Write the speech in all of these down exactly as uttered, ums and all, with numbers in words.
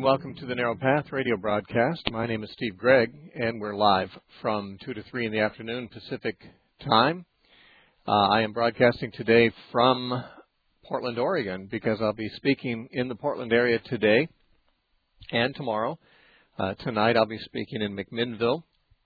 welcome to the Narrow Path radio broadcast. My name is Steve Gregg, and we're live from two to three in the afternoon Pacific time. Uh, I am broadcasting today from Portland, Oregon, because I'll be speaking in the Portland area today and tomorrow. Uh, tonight I'll be speaking in McMinnville,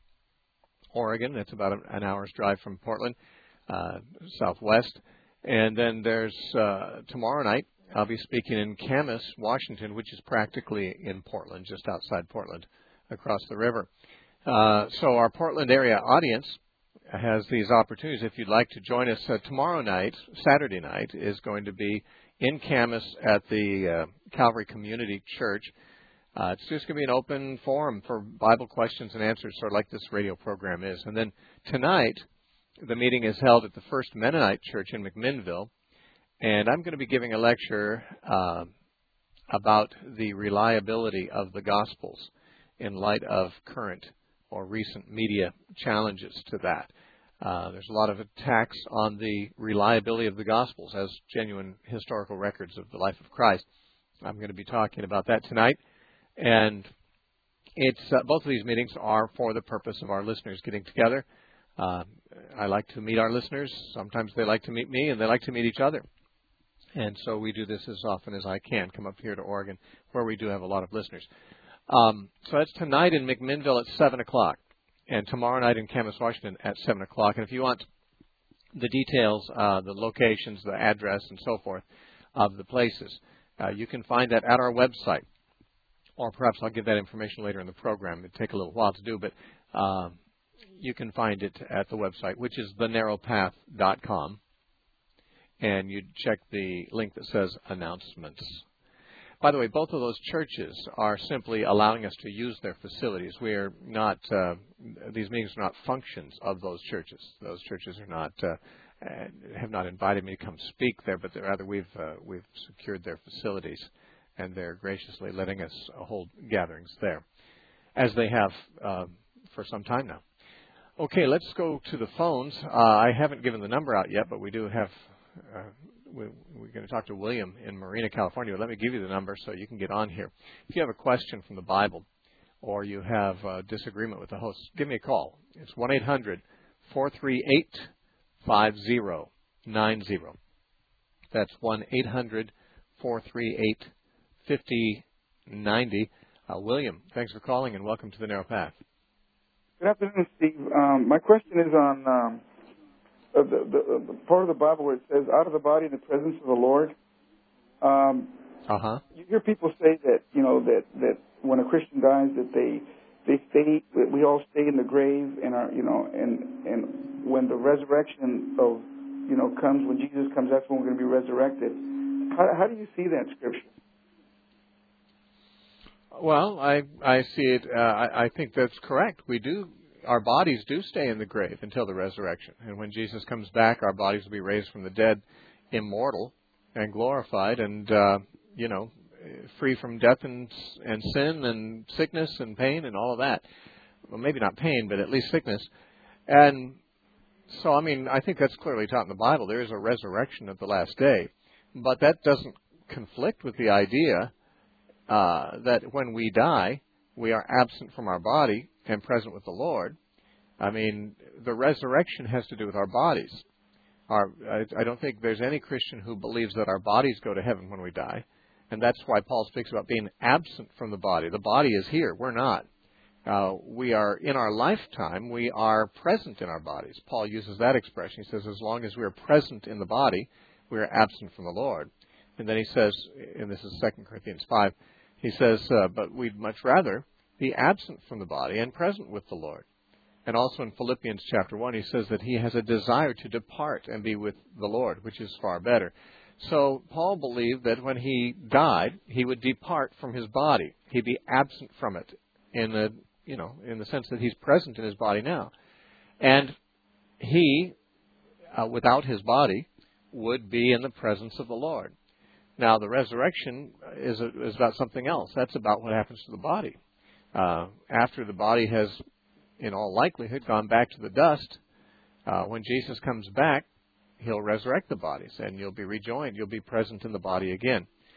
Oregon. That's about an hour's drive from Portland, uh, southwest. And then there's uh, tomorrow night, I'll be speaking in Camas, Washington, which is practically in Portland, just outside Portland, across the river. Uh, so our Portland area audience has these opportunities. If you'd like to join us uh, tomorrow night, Saturday night, is going to be in Camas at the uh, Calvary Community Church. Uh, it's just going to be an open forum for Bible questions and answers, sort of like this radio program is. And then tonight, the meeting is held at the First Mennonite Church in McMinnville. And I'm going to be giving a lecture uh, about the reliability of the Gospels in light of current or recent media challenges to that. Uh, there's a lot of attacks on the reliability of the Gospels as genuine historical records of the life of Christ. I'm going to be talking about that tonight. And it's uh, both of these meetings are for the purpose of our listeners getting together. Uh, I like to meet our listeners. Sometimes they like to meet me, and they like to meet each other. And so we do this as often as I can, come up here to Oregon, where we do have a lot of listeners. Um, so that's tonight in McMinnville at seven o'clock, and tomorrow night in Camas, Washington at seven o'clock. And if you want the details, uh, the locations, the address, and so forth of the places, uh, you can find that at our website. Or perhaps I'll give that information later in the program. It'll take a little while to do, but uh, you can find it at the website, which is the narrow path dot com. And you check the link that says announcements. By the way, both of those churches are simply allowing us to use their facilities. We are not, uh, these meetings are not functions of those churches. Those churches are not, uh, have not invited me to come speak there, but rather we've, uh, we've secured their facilities, and they're graciously letting us hold gatherings there, as they have uh, for some time now. Okay, let's go to the phones. Uh, I haven't given the number out yet, but we do have Uh, we, we're going to talk to William in Marina, California. Let me give you the number so you can get on here. If you have a question from the Bible or you have a disagreement with the host, give me a call. It's one eight hundred four three eight five zero nine zero. That's one eight hundred four three eight five zero nine zero. Uh, William, thanks for calling and welcome to the Narrow Path. Good afternoon, Steve. Um, my question is on Um Uh, the, the, the part of the Bible where it says, out of the body in the presence of the Lord. Um, uh-huh. You hear people say that, you know, that, that when a Christian dies, that they they stay, that we all stay in the grave, and are, you know, and and when the resurrection of, you know, comes, when Jesus comes, that's when we're going to be resurrected. How, how do you see that scripture? Well, I I see it. Uh, I, I think that's correct. We do. Our bodies do stay in the grave until the resurrection. And when Jesus comes back, our bodies will be raised from the dead, immortal and glorified, and, uh, you know, free from death and, and sin and sickness and pain and all of that. Well, maybe not pain, but at least sickness. And so, I mean, I think that's clearly taught in the Bible. There is a resurrection at the last day. But that doesn't conflict with the idea uh, that when we die, we are absent from our body and present with the Lord. I mean, the resurrection has to do with our bodies. Our, I, I don't think there's any Christian who believes that our bodies go to heaven when we die. And that's why Paul speaks about being absent from the body. The body is here. We're not. Uh, we are, in our lifetime, we are present in our bodies. Paul uses that expression. He says, as long as we are present in the body, we are absent from the Lord. And then he says, and this is Second Corinthians five, he says, uh, but we'd much rather be absent from the body and present with the Lord. And also in Philippians chapter one, he says that he has a desire to depart and be with the Lord, which is far better. So Paul believed that when he died, he would depart from his body. He'd be absent from it in the, you know, in the sense that he's present in his body now. And he, uh, without his body, would be in the presence of the Lord. Now, the resurrection is, a, is about something else. That's about what happens to the body. Uh, after the body has, in all likelihood, gone back to the dust, uh, when Jesus comes back, he'll resurrect the bodies, and you'll be rejoined. You'll be present in the body again.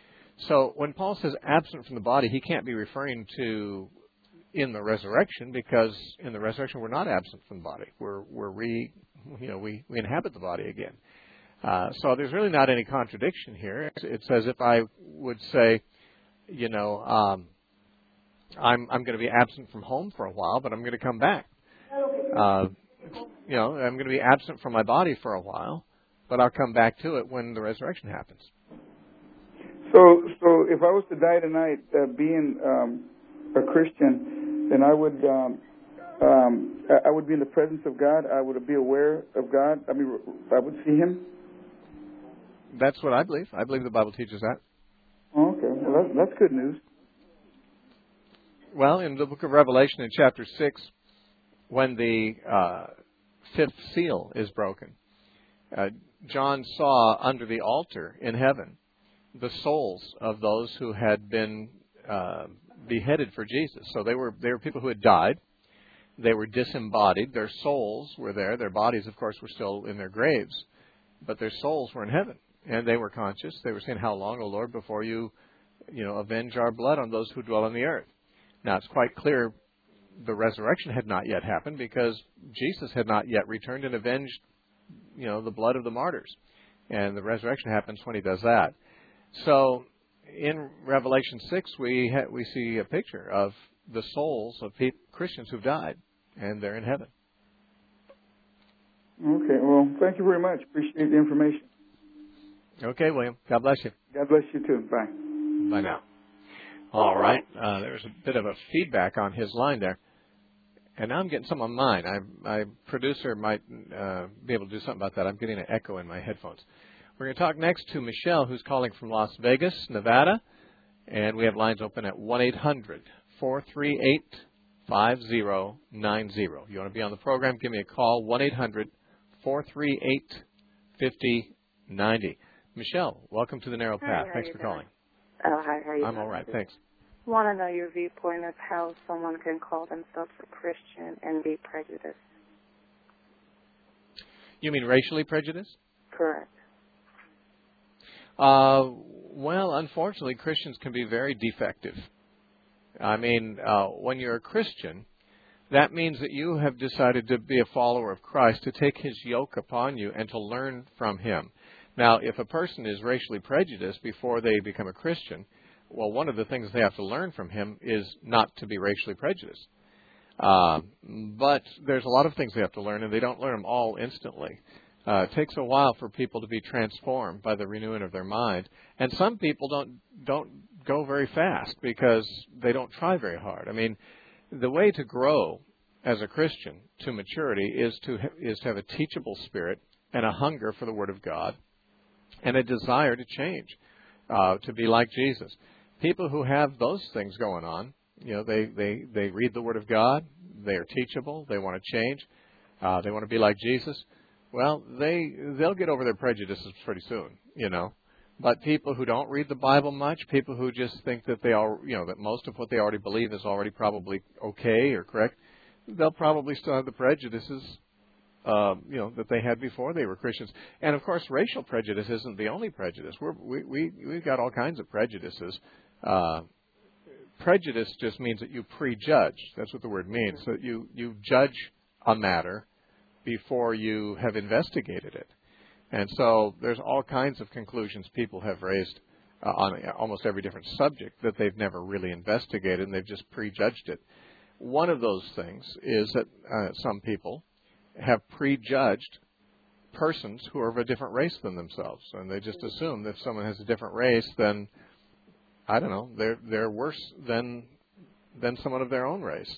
So when Paul says absent from the body, he can't be referring to in the resurrection, because in the resurrection we're not absent from the body. We're we're re you know we, we inhabit the body again. Uh, so there's really not any contradiction here. It's, it's as if I would say, you know, um, I'm I'm going to be absent from home for a while, but I'm going to come back. Uh, you know, I'm going to be absent from my body for a while, but I'll come back to it when the resurrection happens. So, so if I was to die tonight, uh, being um, a Christian, then I would um, um, I would be in the presence of God. I would be aware of God. I mean, I would see Him. That's what I believe. I believe the Bible teaches that. Oh, okay, well, that, that's good news. Well, in the book of Revelation, in chapter six, when the uh, fifth seal is broken, uh, John saw under the altar in heaven the souls of those who had been uh, beheaded for Jesus. So they were they were people who had died. They were disembodied. Their souls were there. Their bodies, of course, were still in their graves, but their souls were in heaven, and they were conscious. They were saying, "How long, O Lord, before you, you know, avenge our blood on those who dwell on the earth?" Now, it's quite clear the resurrection had not yet happened, because Jesus had not yet returned and avenged, you know, the blood of the martyrs, and the resurrection happens when He does that. So in Revelation six, we ha- we see a picture of the souls of pe- Christians who've died, and they're in heaven. Okay, well, thank you very much. Appreciate the information. Okay, William. God bless you. God bless you too. Bye. Bye now. All right. Uh, there's a bit of a feedback on his line there. And now I'm getting some on mine. I, my producer might uh, be able to do something about that. I'm getting an echo in my headphones. We're going to talk next to Michelle, who's calling from Las Vegas, Nevada. And we have lines open at one eight hundred, four three eight, five zero nine zero. You want to be on the program, give me a call, one eight hundred, four three eight, five zero nine zero. Michelle, welcome to the Narrow Path. Hi, Thanks for doing? calling. Oh, hi, how are you I'm doing? all right, thanks. Want to know your viewpoint of how someone can call themselves a Christian and be prejudiced. You mean racially prejudiced? Correct. Uh, well, unfortunately, Christians can be very defective. I mean, uh, when you're a Christian, that means that you have decided to be a follower of Christ, to take His yoke upon you and to learn from Him. Now, if a person is racially prejudiced before they become a Christian, well, one of the things they have to learn from him is not to be racially prejudiced. Uh, but there's a lot of things they have to learn, and they don't learn them all instantly. Uh, it takes a while for people to be transformed by the renewing of their mind. And some people don't don't go very fast because they don't try very hard. I mean, the way to grow as a Christian to maturity is to ha- is to have a teachable spirit and a hunger for the Word of God and a desire to change, uh, to be like Jesus. People who have those things going on, you know, they, they, they read the Word of God, they are teachable, they want to change, uh, they want to be like Jesus. Well, they, they'll get over their prejudices pretty soon, you know. But people who don't read the Bible much, people who just think that they all, you know, that most of what they already believe is already probably okay or correct, they'll probably still have the prejudices, uh, you know, that they had before they were Christians. And of course, racial prejudice isn't the only prejudice. We're, we we we've got all kinds of prejudices. Uh, prejudice just means that you prejudge. That's what the word means. So you you judge a matter before you have investigated it. And so there's all kinds of conclusions people have raised uh, on almost every different subject that they've never really investigated, and they've just prejudged it. One of those things is that uh, some people have prejudged persons who are of a different race than themselves, and they just assume that if someone has a different race, then I don't know, they're they're worse than than someone of their own race.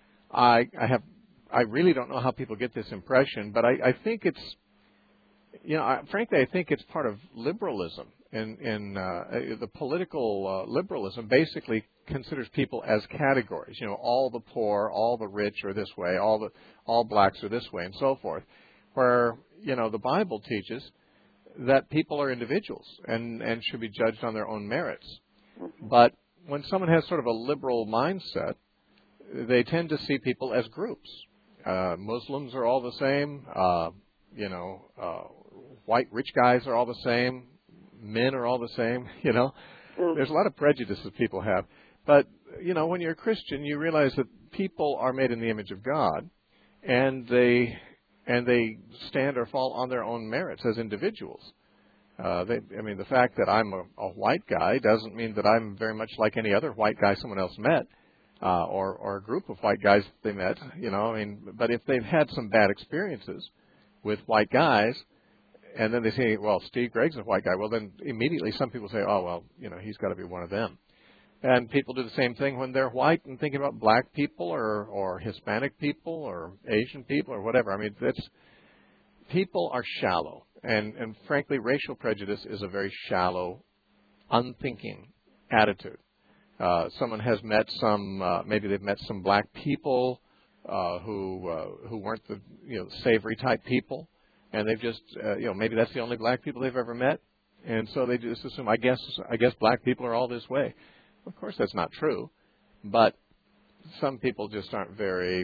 I I have I really don't know how people get this impression, but I, I think it's you know I, frankly I think it's part of liberalism. In in uh, the political uh, liberalism basically considers people as categories. You know, all the poor, all the rich are this way, all the all blacks are this way, and so forth. Where you know the Bible teaches that people are individuals and and should be judged on their own merits. But when someone has sort of a liberal mindset, they tend to see people as groups. Uh, Muslims are all the same. Uh, you know, uh, white rich guys are all the same. Men are all the same. You know, Mm. There's a lot of prejudices people have. But, you know, when you're a Christian, you realize that people are made in the image of God, and they and they stand or fall on their own merits as individuals. Uh, they, I mean, the fact that I'm a, a white guy doesn't mean that I'm very much like any other white guy someone else met, uh, or, or a group of white guys they met, you know. I mean, but if they've had some bad experiences with white guys, and then they say, well, Steve Gregg's a white guy, well, then immediately some people say, oh, well, you know, he's got to be one of them. And people do the same thing when they're white and thinking about black people or, or Hispanic people or Asian people or whatever. I mean, that's, people are shallow. And, and frankly, racial prejudice is a very shallow, unthinking attitude. Uh, someone has met some, uh, maybe they've met some black people uh, who uh, who weren't the you know savory type people, and they've just uh, you know maybe that's the only black people they've ever met, and so they just assume I guess I guess black people are all this way. Of course, that's not true, but some people just aren't very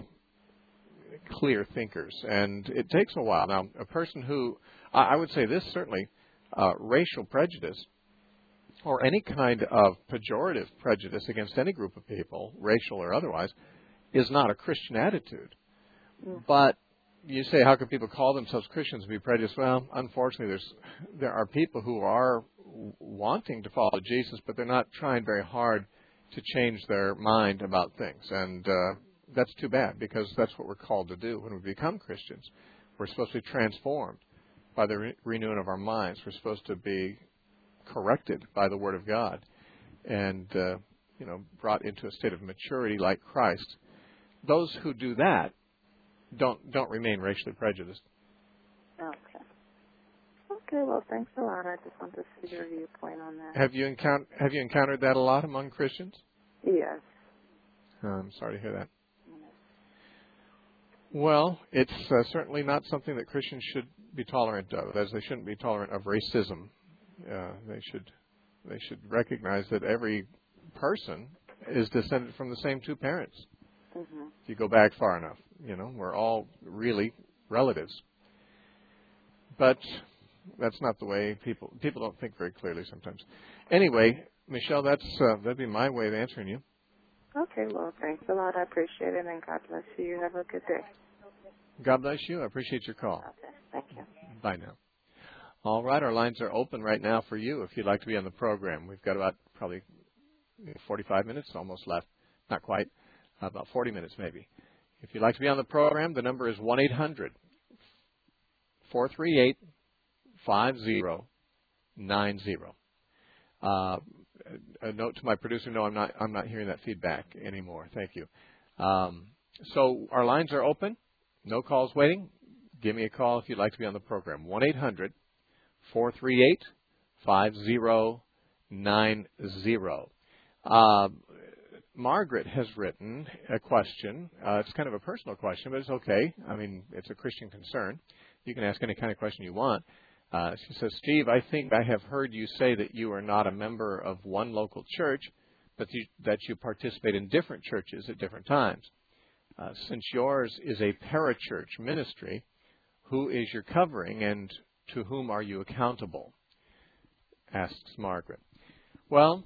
clear thinkers, and it takes a while. Now, a person who I would say this certainly uh, racial prejudice or any kind of pejorative prejudice against any group of people, racial or otherwise, is not a Christian attitude. Mm. But you say, how can people call themselves Christians and be prejudiced? Well, unfortunately, there's there are people who are wanting to follow Jesus, but they're not trying very hard to change their mind about things. And uh, that's too bad, because that's what we're called to do when we become Christians. We're supposed to be transformed by the re- renewing of our minds. We're supposed to be corrected by the Word of God and, uh, you know, brought into a state of maturity like Christ. Those who do that don't don't remain racially prejudiced. Okay. Okay, well, thanks a lot. I just want to see your viewpoint on that. Have you encountered Have you encountered that a lot among Christians? Yes. Oh, I'm sorry to hear that. Well, it's uh, certainly not something that Christians should be tolerant of, as they shouldn't be tolerant of racism. Uh, they should they should recognize that every person is descended from the same two parents. Mm-hmm. If you go back far enough, you know, we're all really relatives. But that's not the way people people don't think very clearly sometimes. Anyway, Michelle, that's uh, that'd be my way of answering you. Okay, well, thanks a lot. I appreciate it, and God bless you. You have a good day. God bless you. I appreciate your call. Okay, thank you. Bye now. All right, our lines are open right now for you if you'd like to be on the program. We've got about probably forty-five minutes almost left. Not quite, about forty minutes maybe. If you'd like to be on the program, the number is one eight hundred, four three eight, five zero nine zero. Uh, a note to my producer, no, I'm not I'm not hearing that feedback anymore. Thank you. Um, so our lines are open. No calls waiting. Give me a call if you'd like to be on the program. one eight hundred, four three eight, five zero nine zero. Uh, Margaret has written a question. Uh, it's kind of a personal question, but it's okay. I mean, it's a Christian concern. You can ask any kind of question you want. Uh, she says, Steve, I think I have heard you say that you are not a member of one local church, but you, that you participate in different churches at different times. Uh, since yours is a parachurch ministry, who is your covering and to whom are you accountable? Asks Margaret. Well,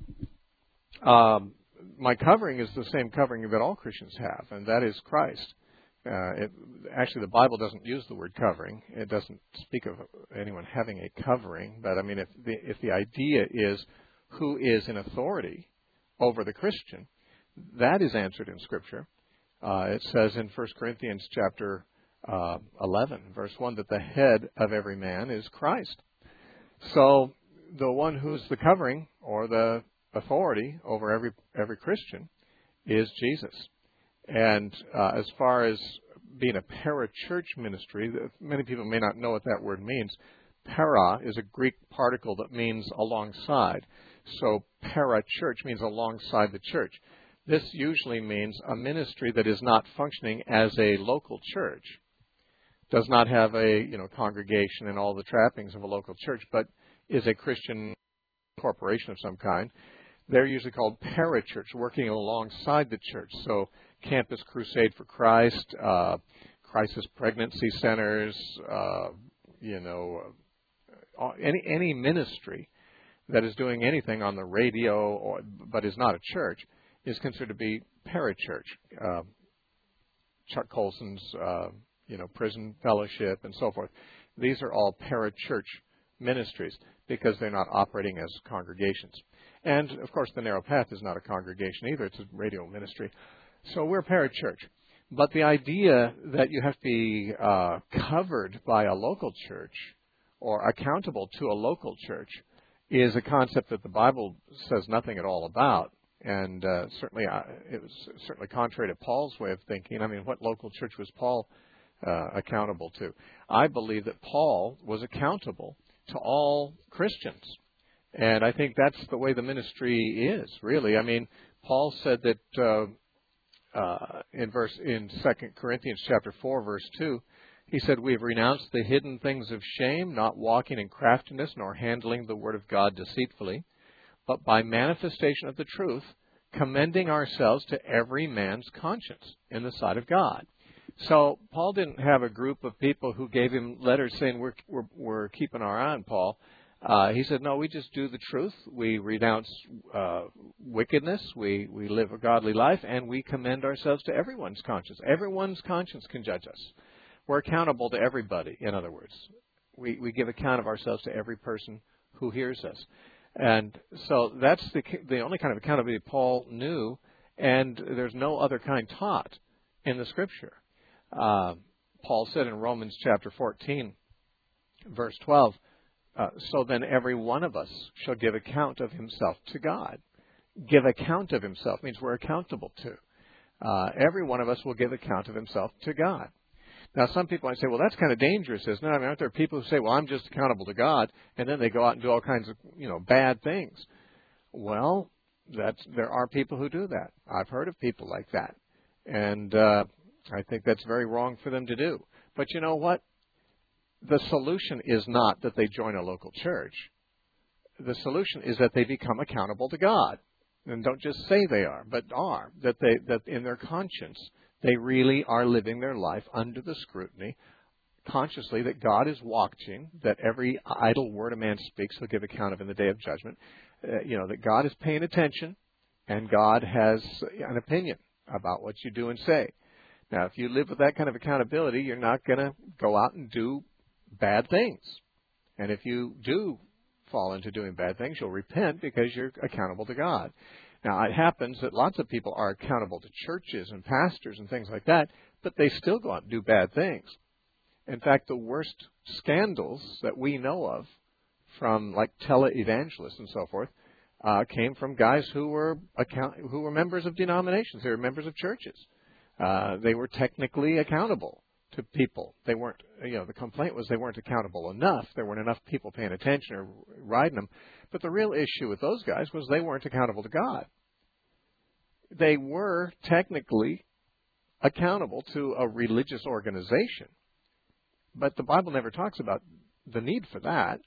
um, my covering is the same covering that all Christians have, and that is Christ. Uh, it, actually, the Bible doesn't use the word covering. It doesn't speak of anyone having a covering. But, I mean, if the, if the idea is who is in authority over the Christian, that is answered in Scripture. Uh, it says in First Corinthians chapter uh, eleven, verse one, that the head of every man is Christ. So the one who's the covering or the authority over every every Christian is Jesus. And uh, as far as being a parachurch ministry, many people may not know what that word means. Para is a Greek particle that means alongside. So parachurch means alongside the church. This usually means a ministry that is not functioning as a local church, does not have a you know congregation and all the trappings of a local church, but is a Christian corporation of some kind. They're usually called parachurch, working alongside the church. So Campus Crusade for Christ, uh, crisis pregnancy centers, uh, you know, uh, any any ministry that is doing anything on the radio or, but is not a church is considered to be parachurch. Uh, Chuck Colson's, uh, you know, prison fellowship and so forth. These are all parachurch ministries because they're not operating as congregations. And, of course, the Narrow Path is not a congregation either. It's a radio ministry. So we're parachurch. But the idea that you have to be uh, covered by a local church or accountable to a local church is a concept that the Bible says nothing at all about. And uh, certainly uh, it was certainly contrary to Paul's way of thinking. I mean, what local church was Paul uh, accountable to? I believe that Paul was accountable to all Christians. And I think that's the way the ministry is, really. I mean, Paul said that uh, uh, in verse in Second Corinthians chapter four, verse two, he said, "We have renounced the hidden things of shame, not walking in craftiness, nor handling the word of God deceitfully, but by manifestation of the truth, commending ourselves to every man's conscience in the sight of God." So Paul didn't have a group of people who gave him letters saying, we're, we're, we're keeping our eye on Paul. Uh, he said, no, we just do the truth. We renounce uh, wickedness. We, we live a godly life, and we commend ourselves to everyone's conscience. Everyone's conscience can judge us. We're accountable to everybody, in other words. We, we give account of ourselves to every person who hears us. And so that's the, the only kind of accountability Paul knew, and there's no other kind taught in the Scripture. Uh, Paul said in Romans chapter fourteen, verse twelve, uh, so then every one of us shall give account of himself to God. Give account of himself means we're accountable to. Uh, every one of us will give account of himself to God. Now, some people might say, well, that's kind of dangerous, isn't it? I mean, aren't there people who say, well, I'm just accountable to God, and then they go out and do all kinds of, you know, bad things. Well, that's, there are people who do that. I've heard of people like that. And uh, I think that's very wrong for them to do. But you know what? The solution is not that they join a local church. The solution is that they become accountable to God. And don't just say they are, but are. That they that in their conscience, they really are living their life under the scrutiny, consciously that God is watching, that every idle word a man speaks he'll give account of in the day of judgment. Uh, you know, that God is paying attention, and God has an opinion about what you do and say. Now, if you live with that kind of accountability, you're not going to go out and do bad things. And if you do fall into doing bad things, you'll repent because you're accountable to God. Now, it happens that lots of people are accountable to churches and pastors and things like that, but they still go out and do bad things. In fact, the worst scandals that we know of from, like, televangelists and so forth, uh, came from guys who were account- who were members of denominations. They were members of churches. Uh, they were technically accountable to people. They weren't, you know, the complaint was they weren't accountable enough. There weren't enough people paying attention or riding them. But the real issue with those guys was they weren't accountable to God. They were technically accountable to a religious organization. But the Bible never talks about the need for that.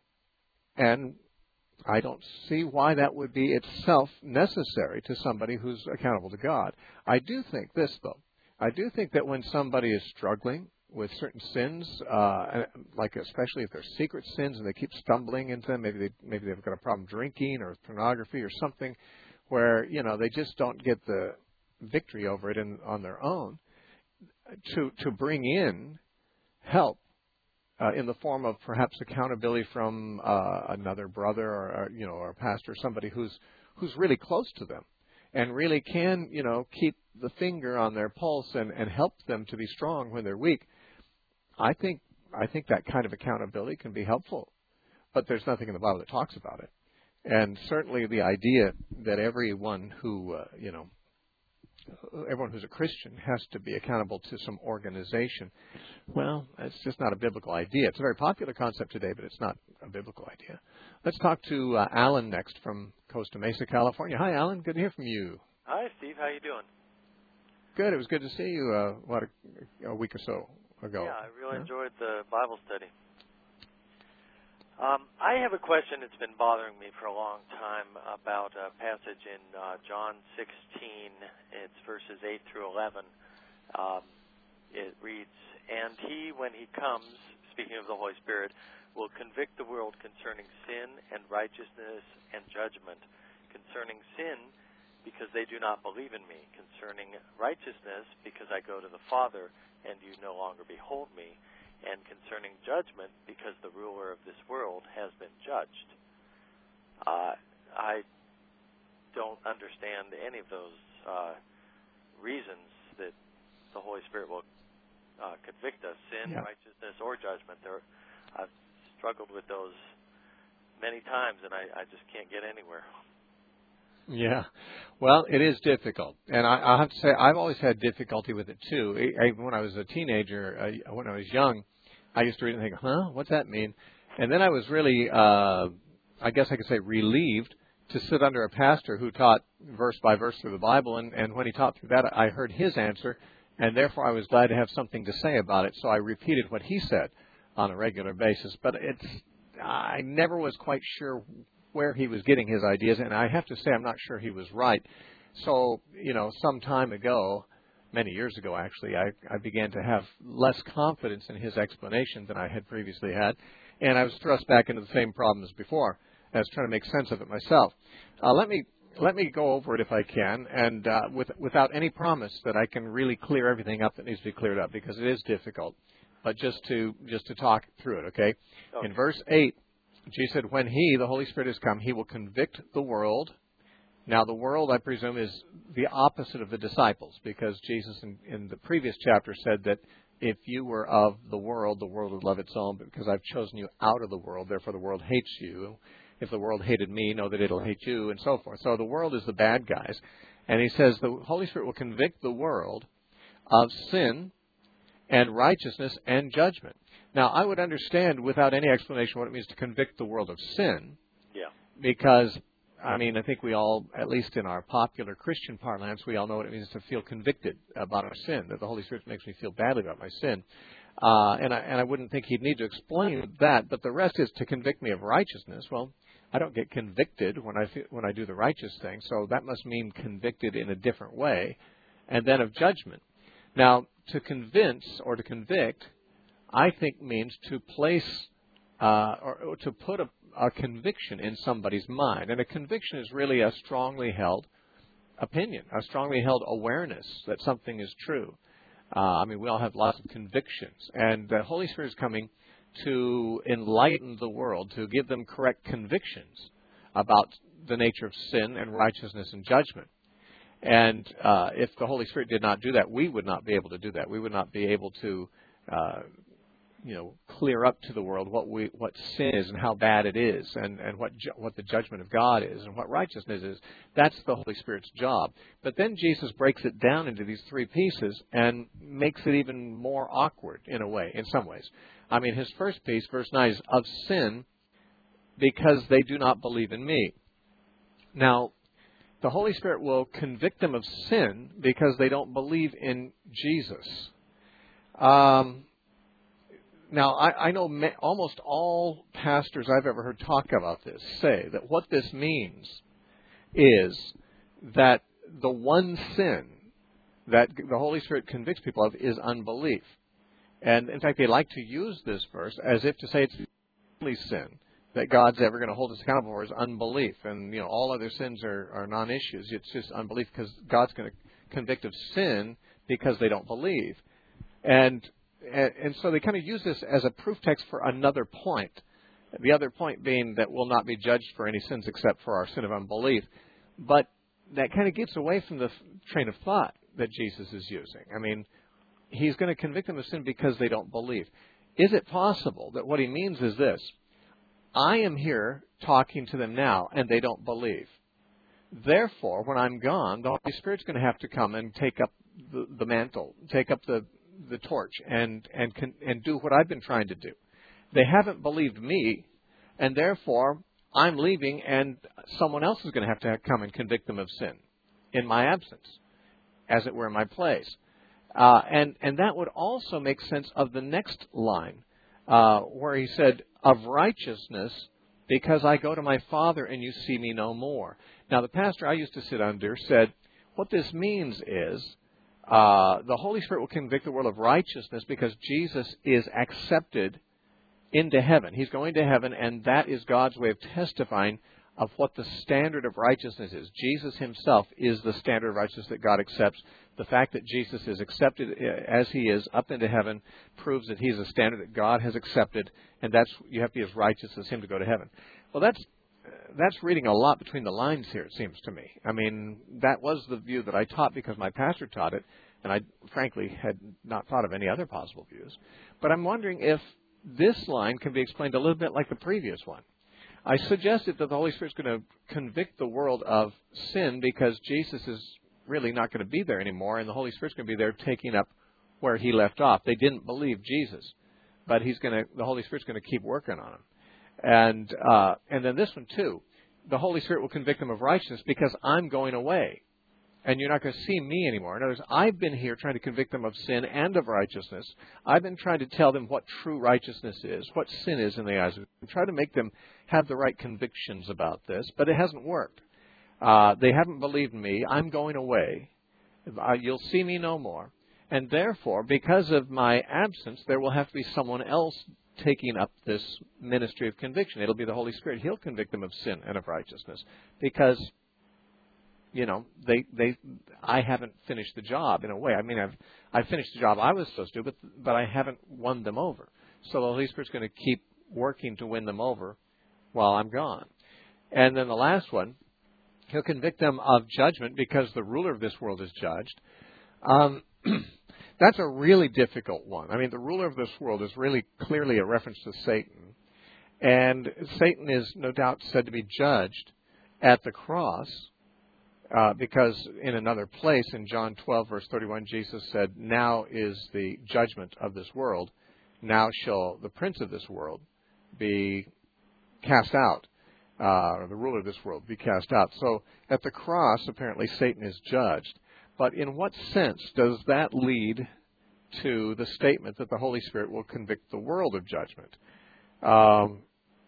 And I don't see why that would be itself necessary to somebody who's accountable to God. I do think this, though. I do think that when somebody is struggling with certain sins, uh, like especially if they're secret sins and they keep stumbling into them, maybe they maybe they've got a problem drinking or pornography or something, where you know they just don't get the victory over it in, on their own, to to bring in help uh, in the form of perhaps accountability from uh, another brother or, or you know or a pastor, or somebody who's who's really close to them and really can you know keep the finger on their pulse and, and help them to be strong when they're weak. I think I think that kind of accountability can be helpful, but there's nothing in the Bible that talks about it. And certainly the idea that everyone who uh, you know everyone who's a Christian has to be accountable to some organization, well, it's just not a biblical idea. It's a very popular concept today, but it's not a biblical idea. Let's talk to uh, Alan next from Costa Mesa, California. Hi, Alan. Good to hear from you. Hi, Steve. How you doing? Good. It was good to see you uh, what, a, a week or so ago. Yeah, I really yeah? enjoyed the Bible study. Um, I have a question that's been bothering me for a long time about a passage in uh, John sixteen. It's verses eight through eleven. Um, it reads, "And he, when he comes," speaking of the Holy Spirit, will convict the world concerning sin and righteousness and judgment. Concerning sin, because they do not believe in me. Concerning righteousness, because I go to the Father, and you no longer behold me. And concerning judgment, because the ruler of this world has been judged. Uh, I don't understand any of those uh, reasons that the Holy Spirit will uh, convict us, sin, yeah. righteousness, or judgment. There, I've struggled with those many times, and I, I just can't get anywhere. Yeah, well, it is difficult, and I, I have to say I've always had difficulty with it too. I, when I was a teenager, uh, when I was young, I used to read and think, "Huh, what's that mean?" And then I was really, uh, I guess I could say, relieved to sit under a pastor who taught verse by verse through the Bible, and, and when he taught through that, I heard his answer, and therefore I was glad to have something to say about it. So I repeated what he said on a regular basis, but it's I never was quite sure where he was getting his ideas, and I have to say I'm not sure he was right. So, you know, some time ago, many years ago actually, I, I began to have less confidence in his explanation than I had previously had, and I was thrust back into the same problems before. I was trying to make sense of it myself. Uh, let me let me go over it if I can, and uh, with, without any promise that I can really clear everything up that needs to be cleared up, because it is difficult. But just to just to talk through it, okay? okay. In verse eight, Jesus said, when he, the Holy Spirit, has come, he will convict the world. Now, the world, I presume, is the opposite of the disciples, because Jesus in, in the previous chapter said that if you were of the world, the world would love its own, but because I've chosen you out of the world, therefore the world hates you. If the world hated me, know that it'll hate you, and so forth. So the world is the bad guys. And he says the Holy Spirit will convict the world of sin and righteousness and judgment. Now, I would understand without any explanation what it means to convict the world of sin. Yeah. Because, I mean, I think we all, at least in our popular Christian parlance, we all know what it means to feel convicted about our sin, that the Holy Spirit makes me feel badly about my sin. Uh, and, I, and I wouldn't think he'd need to explain that, but the rest is to convict me of righteousness. Well, I don't get convicted when I when I do the righteous thing, so that must mean convicted in a different way. And then of judgment. Now, to convince or to convict, I think means to place uh, or, or to put a, a conviction in somebody's mind. And a conviction is really a strongly held opinion, a strongly held awareness that something is true. Uh, I mean, we all have lots of convictions. And the Holy Spirit is coming to enlighten the world, to give them correct convictions about the nature of sin and righteousness and judgment. And uh, if the Holy Spirit did not do that, we would not be able to do that. We would not be able to, uh, you know, clear up to the world what we what sin is and how bad it is, and, and what ju- what the judgment of God is and what righteousness is. That's the Holy Spirit's job. But then Jesus breaks it down into these three pieces and makes it even more awkward in a way, in some ways. I mean, his first piece, verse nine, is of sin because they do not believe in me. Now, the Holy Spirit will convict them of sin because they don't believe in Jesus. Um, now, I, I know ma- almost all pastors I've ever heard talk about this say that what this means is that the one sin that the Holy Spirit convicts people of is unbelief. And, in fact, they like to use this verse as if to say it's the only sin that God's ever going to hold us accountable for is unbelief. And, you know, all other sins are, are non-issues. It's just unbelief because God's going to convict of sin because they don't believe. And, and, and so they kind of use this as a proof text for another point. The other point being that we'll not be judged for any sins except for our sin of unbelief. But that kind of gets away from the train of thought that Jesus is using. I mean, he's going to convict them of sin because they don't believe. Is it possible that what he means is this? I am here talking to them now, and they don't believe. Therefore, when I'm gone, the Holy Spirit's going to have to come and take up the, the mantle, take up the, the torch, and and and do what I've been trying to do. They haven't believed me, and therefore I'm leaving, and someone else is going to have to come and convict them of sin in my absence, as it were, in my place. Uh, and, and that would also make sense of the next line, uh, where he said, of righteousness, because I go to my Father and you see me no more. Now, the pastor I used to sit under said, what this means is uh, the Holy Spirit will convict the world of righteousness because Jesus is accepted into heaven. He's going to heaven, and that is God's way of testifying of what the standard of righteousness is. Jesus himself is the standard of righteousness that God accepts. The fact that Jesus is accepted as he is up into heaven proves that he's a standard that God has accepted, and that's you have to be as righteous as him to go to heaven. Well, that's that's reading a lot between the lines here, it seems to me. I mean, that was the view that I taught because my pastor taught it, and I frankly had not thought of any other possible views. But I'm wondering if this line can be explained a little bit like the previous one. I suggested that the Holy Spirit's going to convict the world of sin because Jesus is really not going to be there anymore, and the Holy Spirit's going to be there taking up where he left off. They didn't believe Jesus, but he's going to, the Holy Spirit's going to keep working on them. And uh, and then this one too, the Holy Spirit will convict them of righteousness because I'm going away, and you're not going to see me anymore. In other words, I've been here trying to convict them of sin and of righteousness. I've been trying to tell them what true righteousness is, what sin is in the eyes of them, try to make them have the right convictions about this, but it hasn't worked. Uh, they haven't believed me. I'm going away. Uh, you'll see me no more. And therefore, because of my absence, there will have to be someone else taking up this ministry of conviction. It'll be the Holy Spirit. He'll convict them of sin and of righteousness because, you know, they they I haven't finished the job in a way. I mean, I've I've finished the job I was supposed to, but but I haven't won them over. So the Holy Spirit's going to keep working to win them over while I'm gone. And then the last one, he'll convict them of judgment because the ruler of this world is judged. Um, that's a really difficult one. I mean, the ruler of this world is really clearly a reference to Satan. And Satan is no doubt said to be judged at the cross uh, because in another place, in John twelve, verse thirty-one, Jesus said, now is the judgment of this world. Now shall the prince of this world be cast out. Uh, or the ruler of this world be cast out. So at the cross, apparently, Satan is judged. But in what sense does that lead to the statement that the Holy Spirit will convict the world of judgment? Um,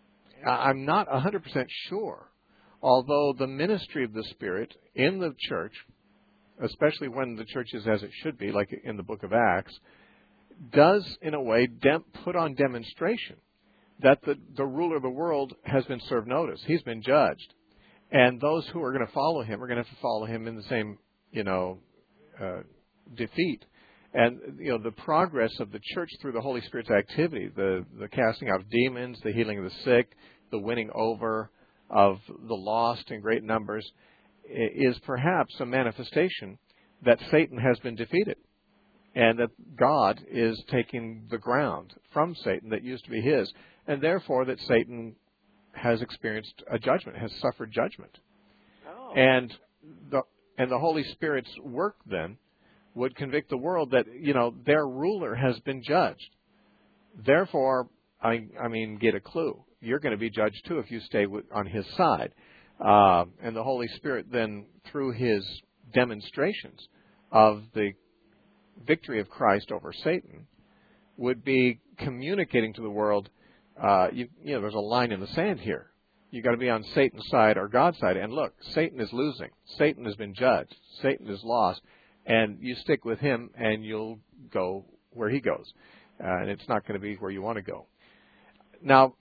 I'm not one hundred percent sure. Although the ministry of the Spirit in the church, especially when the church is as it should be, like in the book of Acts, does, in a way, dem- put on demonstration that the, the ruler of the world has been served notice. He's been judged. And those who are going to follow him are going to have to follow him in the same, you know, uh, defeat. And, you know, the progress of the church through the Holy Spirit's activity, the, the casting out of demons, the healing of the sick, the winning over of the lost in great numbers, is perhaps a manifestation that Satan has been defeated. And that God is taking the ground from Satan that used to be his. And therefore that Satan has experienced a judgment, has suffered judgment. Oh. And the and the Holy Spirit's work then would convict the world that, you know, their ruler has been judged. Therefore, I I mean, get a clue. You're going to be judged too if you stay with, on his side. Uh, and the Holy Spirit then, through his demonstrations of the victory of Christ over Satan, would be communicating to the world, uh, you, you know, there's a line in the sand here. You've got to be on Satan's side or God's side. And look, Satan is losing. Satan has been judged. Satan is lost. And you stick with him and you'll go where he goes. Uh, and it's not going to be where you want to go. Now,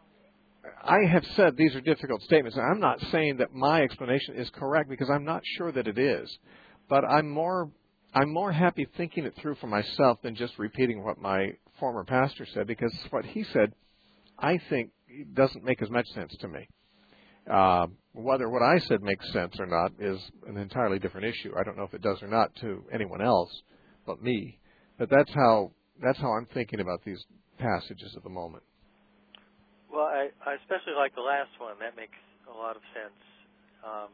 I have said these are difficult statements. And I'm not saying that my explanation is correct because I'm not sure that it is. But I'm more I'm more happy thinking it through for myself than just repeating what my former pastor said, because what he said, I think, doesn't make as much sense to me. Uh, whether what I said makes sense or not is an entirely different issue. I don't know if it does or not to anyone else but me. But that's how that's how I'm thinking about these passages at the moment. Well, I, I especially like the last one. That makes a lot of sense. Um,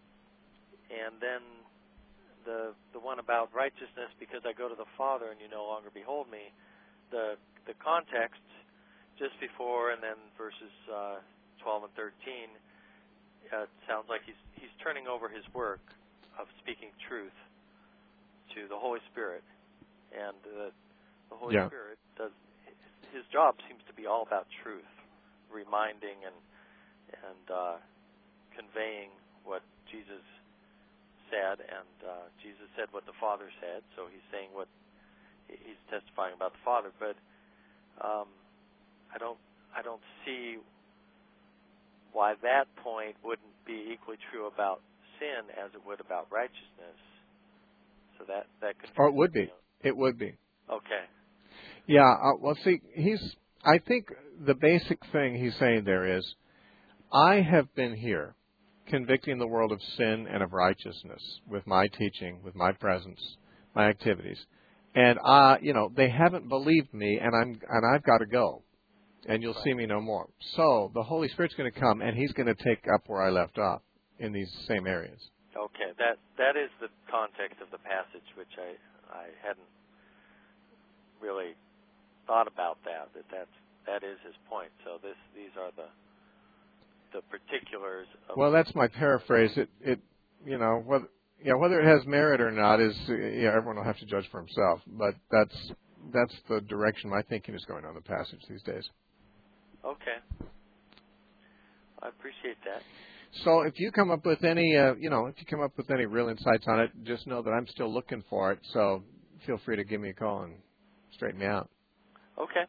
and then the the one about righteousness, because I go to the Father and you no longer behold me. The the context just before and then verses uh, twelve and thirteen uh, sounds like he's he's turning over his work of speaking truth to the Holy Spirit, and uh, the Holy yeah. Spirit does his job seems to be all about truth, reminding and and uh, conveying what Jesus said, and uh, Jesus said what the Father said, so he's saying what he's testifying about the Father. But um, I don't I don't see why that point wouldn't be equally true about sin as it would about righteousness. So that that could. Oh, it would be. It would be. Okay. Yeah. Uh, well, see, he's. I think the basic thing he's saying there is, I have been here, convicting the world of sin and of righteousness with my teaching, with my presence, my activities, and uh, you know, they haven't believed me, and I'm and I've got to go, and you'll Right. see me no more. So the Holy Spirit's going to come, and He's going to take up where I left off in these same areas. Okay. That that is the context of the passage, which I I hadn't really thought about that. That that's that is his point. So this these are the the particulars of. Well, that's my paraphrase. It, it, you know, whether, yeah, whether it has merit or not is, uh, yeah, everyone will have to judge for himself. But that's that's the direction my thinking is going on the passage these days. Okay. I appreciate that. So if you come up with any, uh, you know, if you come up with any real insights on it, just know that I'm still looking for it. So feel free to give me a call and straighten me out. Okay.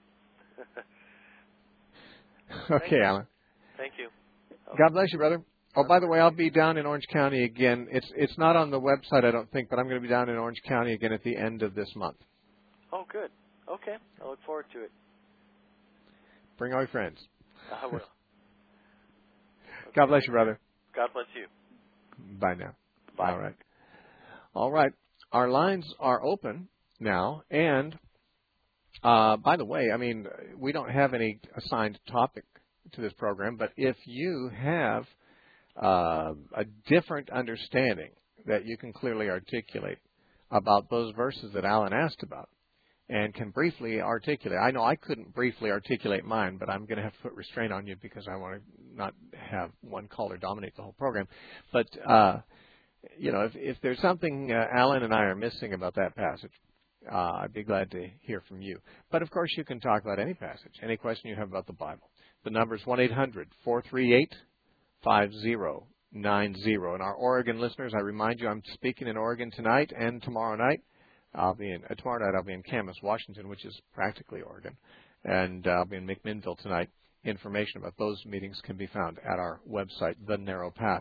Okay, Alan. Thank you. Okay. God bless you, brother. Oh, by the way, I'll be down in Orange County again. It's it's not on the website, I don't think, but I'm going to be down in Orange County again at the end of this month. Oh, good. Okay. I look forward to it. Bring all your friends. I will. Okay. God bless you, brother. God bless you. Bye now. Bye. All right. All right. Our lines are open now. And, uh, by the way, I mean, we don't have any assigned topic to this program, but if you have uh, a different understanding that you can clearly articulate about those verses that Alan asked about, and can briefly articulate. I know I couldn't briefly articulate mine, but I'm going to have to put restraint on you because I want to not have one caller dominate the whole program. But, uh, you know, if, if there's something uh, Alan and I are missing about that passage, uh, I'd be glad to hear from you. But, of course, you can talk about any passage, any question you have about the Bible. The number is one eight hundred four three eight five zero nine zero. And our Oregon listeners, I remind you, I'm speaking in Oregon tonight and tomorrow night. I'll be in uh, tomorrow night. I'll be in Camas, Washington, which is practically Oregon, and uh, I'll be in McMinnville tonight. Information about those meetings can be found at our website, the narrow path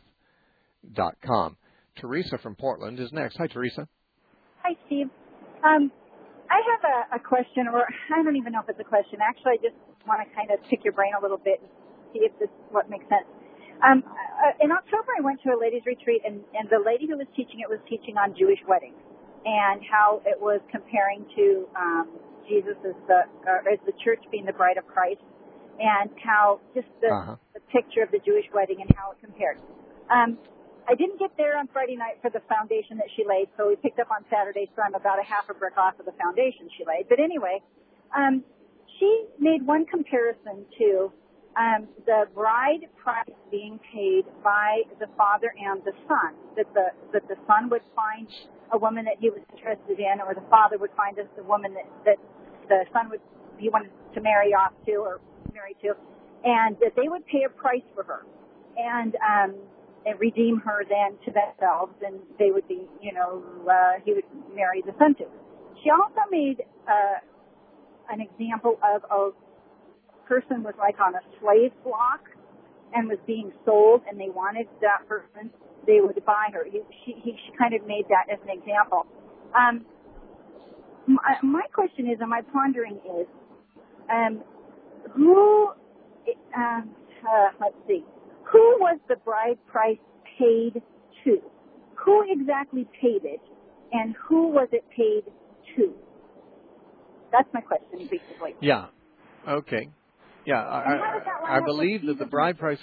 dot com. Teresa from Portland is next. Hi, Teresa. Hi, Steve. Um, I have a, a question, or I don't even know if it's a question. Actually, I just want to kind of pick your brain a little bit and see if this what makes sense. Um, uh, in October, I went to a ladies' retreat, and, and the lady who was teaching it was teaching on Jewish weddings, and how it was comparing to um, Jesus as the uh, as the church being the bride of Christ, and how just the, uh-huh. the picture of the Jewish wedding and how it compared. Um, I didn't get there on Friday night for the foundation that she laid, so we picked up on Saturday, so I'm about a half a brick off of the foundation she laid. But anyway, um, she made one comparison to um, the bride price being paid by the father and the son, that the that the son would find a woman that he was interested in, or the father would find a, a woman that, that the son would he wanted to marry off to or marry to, and that they would pay a price for her, and um, and redeem her then to themselves, and they would be, you know, uh, he would marry the son to. She also made uh, an example of a person was like on a slave block and was being sold, and they wanted that person. They would buy her. He, she, he, she kind of made that as an example. Um, my, my question is, and my pondering is, um, who, um, uh, let's see, who was the bride price paid to? Who exactly paid it, and who was it paid to? That's my question, basically. Yeah. Okay. Yeah, I, I, I believe that the bride price.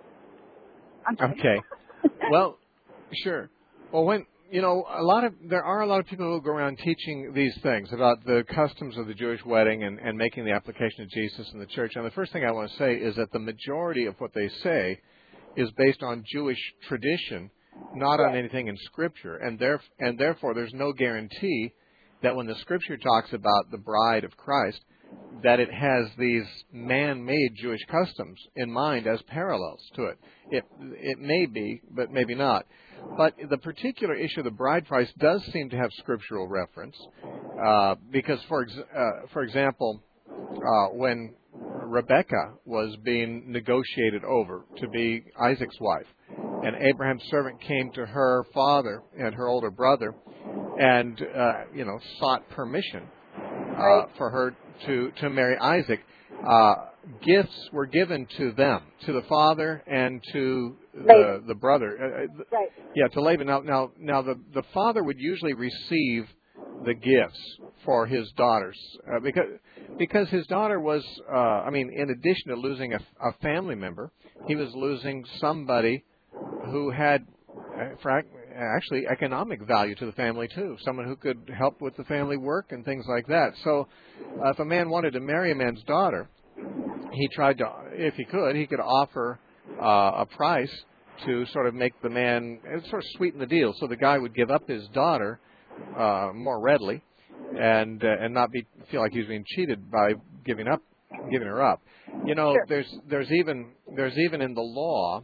Okay. Well, sure. Well, when you know, a lot of there are a lot of people who go around teaching these things about the customs of the Jewish wedding and, and making the application of Jesus in the church. And the first thing I want to say is that the majority of what they say is based on Jewish tradition, not on anything in Scripture, and there and therefore there's no guarantee that when the Scripture talks about the bride of Christ, that it has these man-made Jewish customs in mind as parallels to it. It it may be, but maybe not. But the particular issue of the bride price does seem to have scriptural reference, uh, because, for ex- uh, for example, uh, when Rebekah was being negotiated over to be Isaac's wife. And Abraham's servant came to her father and her older brother and, uh, you know, sought permission uh, Right. for her to, to marry Isaac. Uh, gifts were given to them, to the father and to the, the brother. Uh, Right. Yeah, to Laban. Now, now, now the, the father would usually receive the gifts for his daughters uh, because because his daughter was, uh, I mean, in addition to losing a, a family member, he was losing somebody who had uh, frac- actually economic value to the family too, someone who could help with the family work and things like that. So uh, if a man wanted to marry a man's daughter, he tried to, if he could, he could offer uh, a price to sort of make the man, sort of sweeten the deal. So the guy would give up his daughter uh, more readily and uh, and not be feel like he's being cheated by giving up giving her up. You know, Sure. there's there's even there's even in the law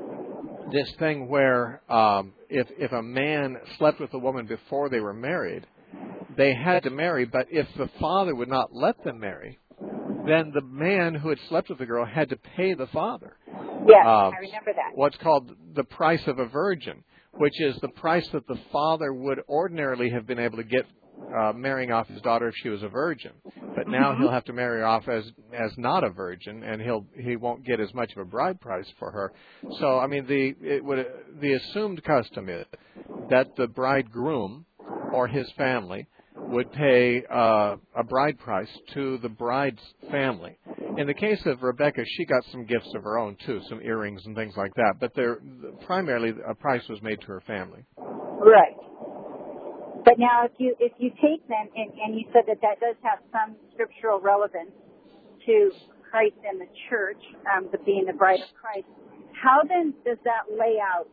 this thing where um, if if a man slept with a woman before they were married, they had to marry. But if the father would not let them marry, then the man who had slept with the girl had to pay the father. Yes, Uh, I remember that. What's called the price of a virgin, which is the price that the father would ordinarily have been able to get uh, marrying off his daughter if she was a virgin. But now Mm-hmm. he'll have to marry her off as as not a virgin, and he'll he won't get as much of a bride price for her. So I mean the it would the assumed custom is that the bridegroom or his family would pay uh, a bride price to the bride's family. In the case of Rebekah, she got some gifts of her own too, some earrings and things like that. But there, primarily, a price was made to her family. Right. But now, if you if you take them, and, and you said that that does have some scriptural relevance to Christ and the church, um, the being the bride of Christ, how then does that lay out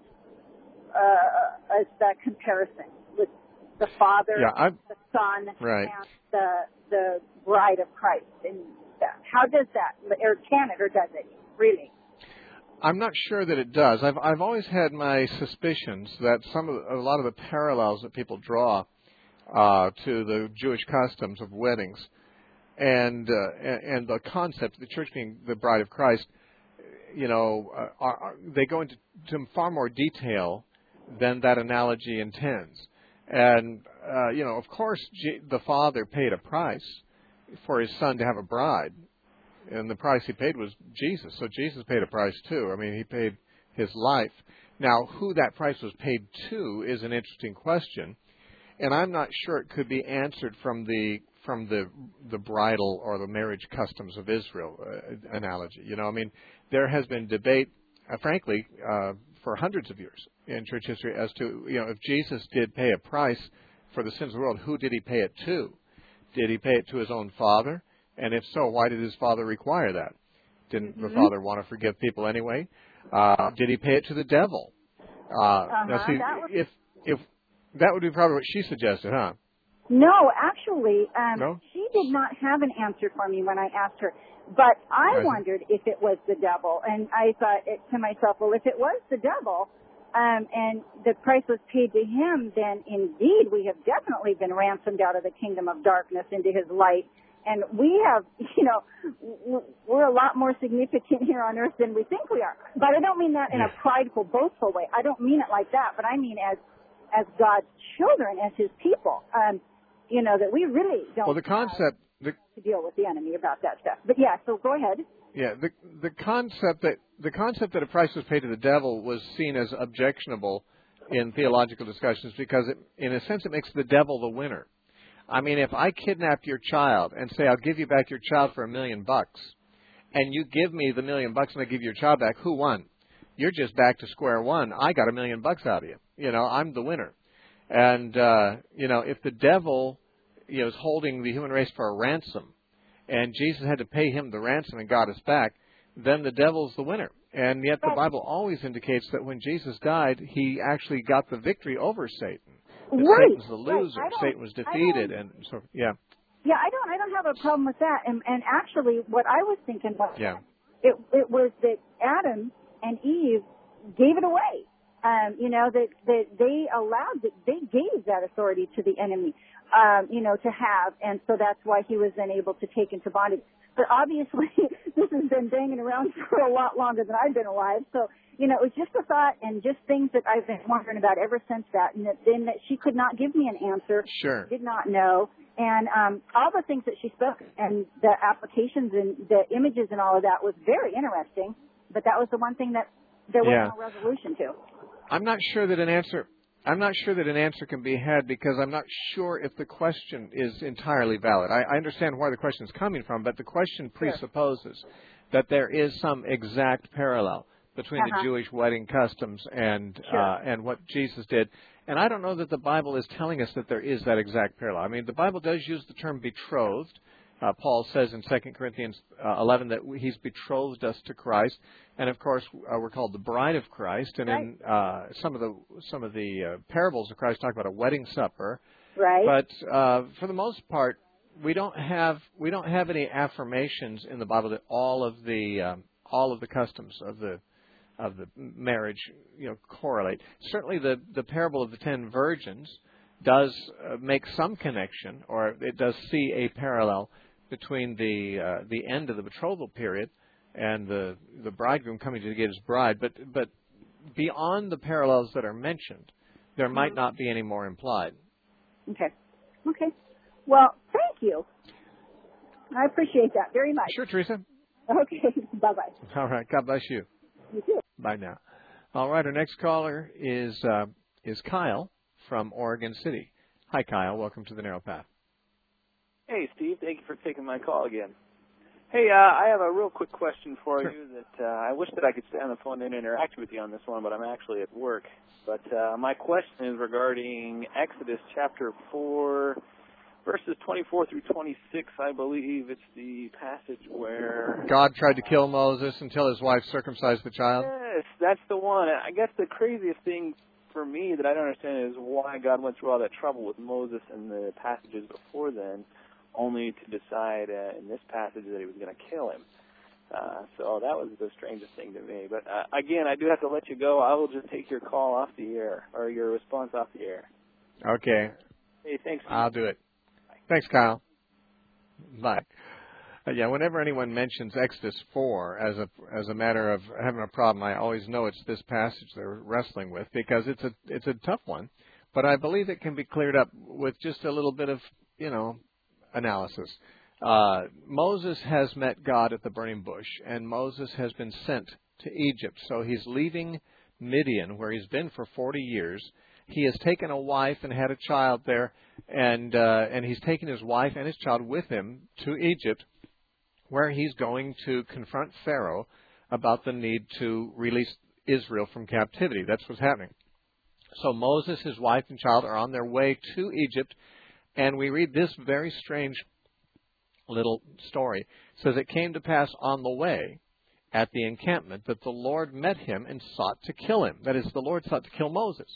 uh, as that comparison with the Father, Yeah, I've, the Son, right. and the the bride of Christ? And that, how does that, or can it, or does it really? I'm not sure that it does. I've I've always had my suspicions that some of the, a lot of the parallels that people draw uh, to the Jewish customs of weddings and uh, and, and the concept of the church being the bride of Christ, you know, uh, are, are, they go into to far more detail than that analogy intends. And uh, you know, of course, G- the Father paid a price for his Son to have a bride. And the price he paid was Jesus. So Jesus paid a price too. I mean, he paid his life. Now, who that price was paid to is an interesting question. And I'm not sure it could be answered from the from the the bridal or the marriage customs of Israel uh, analogy. You know, I mean, there has been debate, uh, frankly, uh, for hundreds of years in church history as to, you know, if Jesus did pay a price for the sins of the world, who did he pay it to? Did he pay it to his own Father? And if so, why did his Father require that? Didn't Mm-hmm. the Father want to forgive people anyway? Uh, did he pay it to the devil? Uh, Uh-huh. now see, That would- if if that would be probably what she suggested, huh? No, actually, um, No? she did not have an answer for me when I asked her. But I I see. wondered if it was the devil, and I thought it, to myself, well, if it was the devil, um, and the price was paid to him, then indeed we have definitely been ransomed out of the kingdom of darkness into his light. And we have, you know, w- we're a lot more significant here on earth than we think we are. But I don't mean that in a prideful, boastful way. I don't mean it like that, but I mean as as God's children, as his people. Um, you know, that we really don't Well, the concept, the, have to deal with the enemy about that stuff. But yeah, so go ahead. yeah, the the concept that the concept that a price was paid to the devil was seen as objectionable in theological discussions because, it, in a sense, it makes the devil the winner. I mean, if I kidnapped your child and say I'll give you back your child for a million bucks, and you give me the million bucks and I give you your child back, who won? You're just back to square one. I got a million bucks out of you. You know, I'm the winner. And uh, you know, if the devil, you know, is holding the human race for a ransom, and Jesus had to pay him the ransom and got us back, then the devil's the winner. And yet the Bible always indicates that when Jesus died, he actually got the victory over Satan. That Right, Satan's the loser. right. I don't- Satan was I defeated, don't- and so yeah, Yeah, I don't I don't have a problem with that. And and actually what I was thinking was yeah, it it was that Adam and Eve gave it away. Um, you know, that, that they allowed, that they gave that authority to the enemy. um, you know, to have, and so that's why he was then able to take into bondage. But obviously, this has been banging around for a lot longer than I've been alive. So, you know, it was just a thought and just things that I've been wondering about ever since that. And that, then that she could not give me an answer. Sure. Did not know. And um, all the things that she spoke and the applications and the images and all of that was very interesting. But that was the one thing that there was yeah. no resolution to. I'm not sure that an answer. I'm not sure that an answer can be had because I'm not sure if the question is entirely valid. I, I understand where the question is coming from, but the question presupposes sure. that there is some exact parallel between uh-huh. the Jewish wedding customs and sure. uh, and what Jesus did. And I don't know that the Bible is telling us that there is that exact parallel. I mean, the Bible does use the term betrothed. Uh, Paul says in Second Corinthians uh, eleven that he's betrothed us to Christ, and of course uh, we're called the bride of Christ. And right. in uh, some of the some of the uh, parables of Christ talk about a wedding supper. Right. But uh, for the most part, we don't have we don't have any affirmations in the Bible that all of the um, all of the customs of the of the marriage you know correlate. Certainly, the the parable of the ten virgins does uh, make some connection, or it does see a parallel between the uh, the end of the betrothal period and the the bridegroom coming to get his bride. But but beyond the parallels that are mentioned, there might not be any more implied. Okay. Okay. Well, thank you. I appreciate that very much. Sure, Teresa. Okay. Bye-bye. All right. God bless you. You too. Bye now. All right. Our next caller is uh, is Kyle from Oregon City. Hi, Kyle. Welcome to the Narrow Path. Hey, Steve. Thank you for taking my call again. Hey, uh, I have a real quick question for sure. you that uh, I wish that I could stay on the phone and interact with you on this one, but I'm actually at work. But uh, my question is regarding Exodus chapter four, verses twenty-four through twenty-six, I believe. It's the passage where God tried to kill Moses until his wife circumcised the child? Yes, that's the one. I guess the craziest thing for me that I don't understand is why God went through all that trouble with Moses and the passages before then, only to decide uh, in this passage that he was going to kill him. Uh, so that was the strangest thing to me. But uh, again, I do have to let you go. I will just take your call off the air, or your response off the air. Okay. Hey, thanks. I'll do it. Bye. Thanks, Kyle. Bye. Uh, yeah, whenever anyone mentions Exodus four as a as a matter of having a problem, I always know it's this passage they're wrestling with because it's a it's a tough one. But I believe it can be cleared up with just a little bit of, you know, analysis. Uh, Moses has met God at the burning bush, and Moses has been sent to Egypt. So he's leaving Midian, where he's been for forty years. He has taken a wife and had a child there, and uh, and he's taken his wife and his child with him to Egypt, where he's going to confront Pharaoh about the need to release Israel from captivity. That's what's happening. So Moses, his wife, and child are on their way to Egypt, and we read this very strange little story. It says, "It came to pass on the way at the encampment that the Lord met him and sought to kill him." That is, the Lord sought to kill Moses.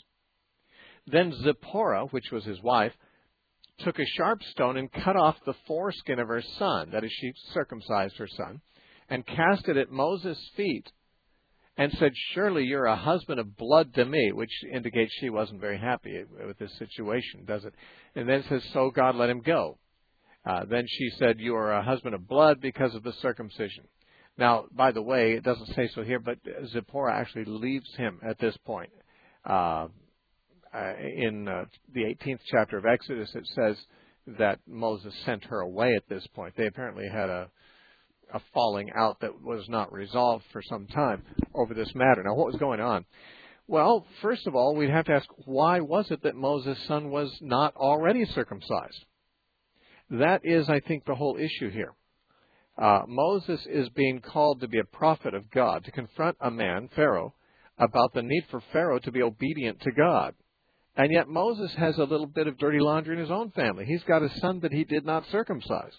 "Then Zipporah," which was his wife, "took a sharp stone and cut off the foreskin of her son," that is, she circumcised her son, "and cast it at Moses' feet, and said, 'Surely you're a husband of blood to me,'" which indicates she wasn't very happy with this situation, does it? And then it says, "So God let him go." Uh, then she said, "You are a husband of blood because of the circumcision." Now, by the way, it doesn't say so here, but Zipporah actually leaves him at this point. Uh, uh, in uh, the eighteenth chapter of Exodus, it says that Moses sent her away at this point. They apparently had a, a falling out that was not resolved for some time over this matter. Now, what was going on? Well, first of all, we'd have to ask, why was it that Moses' son was not already circumcised? That is, I think, the whole issue here. Uh, Moses is being called to be a prophet of God, to confront a man, Pharaoh, about the need for Pharaoh to be obedient to God. And yet Moses has a little bit of dirty laundry in his own family. He's got a son that he did not circumcise.